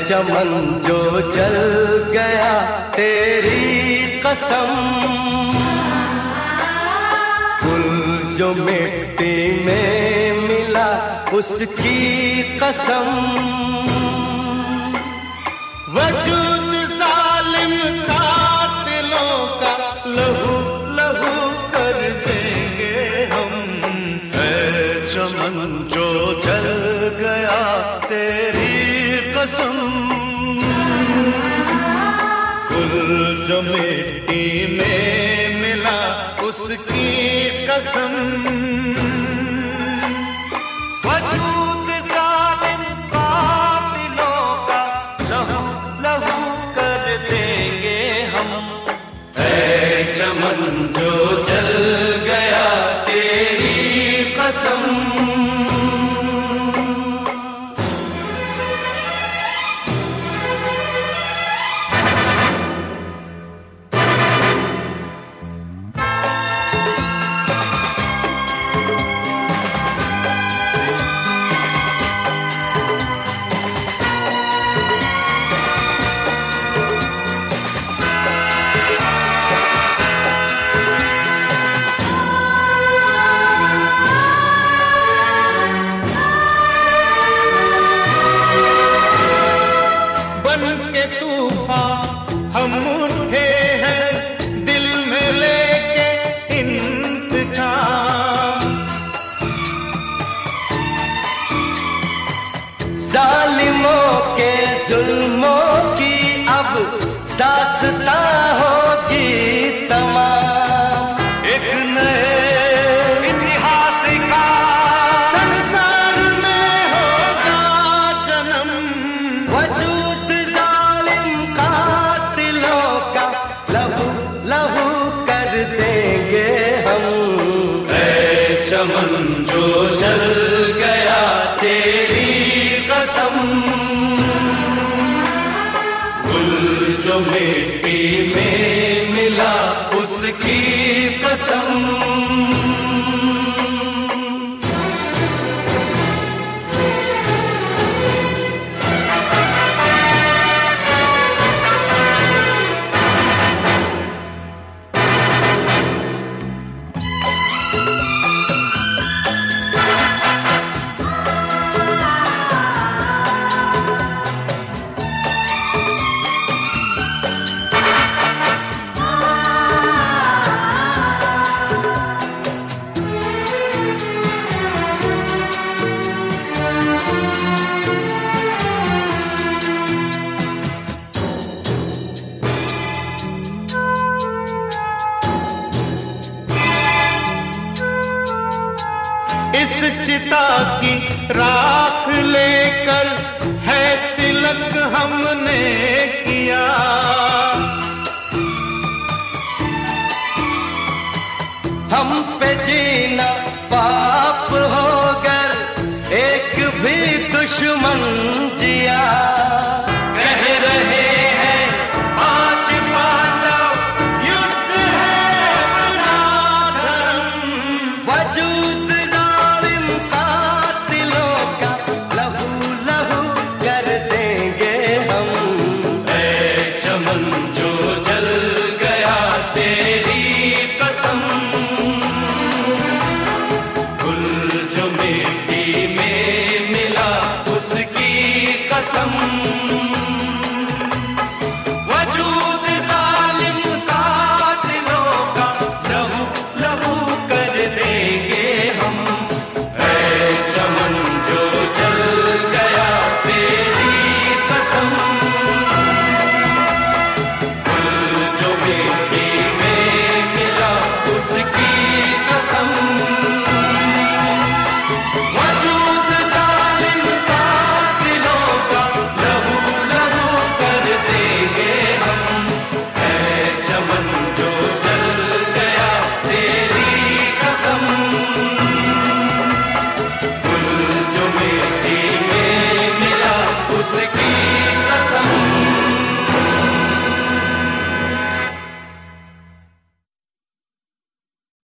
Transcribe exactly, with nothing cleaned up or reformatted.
चमन जो जल गया तेरी कसम, फूल जो मिट्टी में मिला उसकी कसम। वजूद जालिम कातिलों का लहू लहू कर देंगे हम। है चमन जो जल गया तेरी कसम, फूल जो मिट्टी में मिला उसकी कसम। वजूद जालिम कातिलों का लहू लहू कर देंगे हम। है चमन जो जल गया तेरी कसम। के तूफान हम उठे हैं दिल में लेके इंतजाम। जालिमों के जुल्मों की अब दास्तां होगी तमाम। एक नए इतिहास का संसार में होगा जन्म। वजूद लहू लहू कर देंगे हम। है चमन जो जल गया तेरी कसम, फूल जो मिट्टी में मिला उसकी कसम। इस चिता की राख लेकर है तिलक हमने किया। हम पे जीना पाप होकर एक भी दुश्मन जिया।